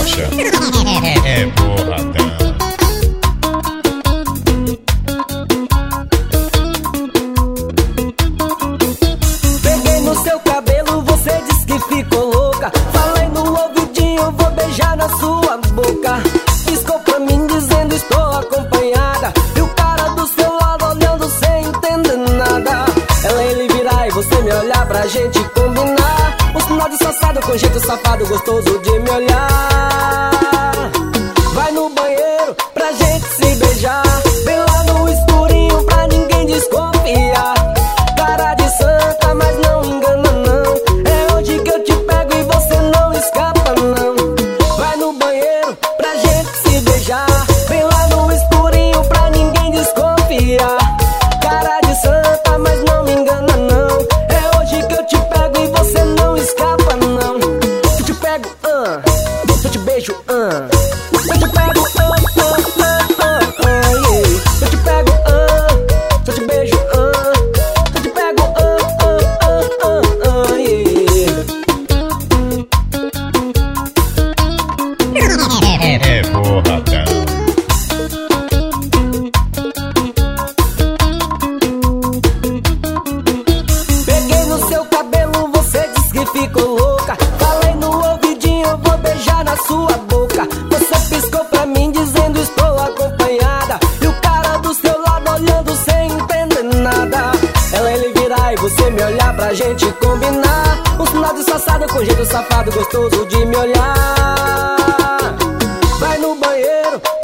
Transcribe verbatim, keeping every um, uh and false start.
bicha é porradão. Peguei no seu cabelo, você disse que ficou louca. Falei no ouvidinho, vou beijar na sua boca. Piscou pra mim dizendo estou acompanhada. E o cara do seu lado olhando sem entender nada. Ela ele virar e você me olhar pra gente combinar. Um sinal disfarçado com jeito safado gostoso de me olhar. Vai no banheiro pra gente se beijar. Vem lá no escurinho pra ninguém desconfiar. Cara de santa, mas não engana não. É hoje que eu te pego e você não escapa não. Vai no banheiro pra gente se beijar. Vem lá no escurinho pra ninguém desconfiar. Cara de santa, mas não me engana não. É hoje que eu te pego e você não escapa não. Se eu te pego, ah, se eu te beijo, ah, se eu te pego, ah, ah, ah, ah, ah, yeah. Se eu te pego, ah, se eu te beijo, ah, se eu te pego, ah, ah, ah, ah, ah, yeah. É porradão. Peguei no seu cabelo, você disse que ficou louca. Falei no ouvidinho, vou beijar na sua boca. Você piscou pra mim dizendo estou acompanhada. E o cara do seu lado olhando sem entender nada. Ela ele virar e você me olhar pra gente combinar. Um sinal disfarçado com jeito safado gostoso de me olhar. Vai no banheiro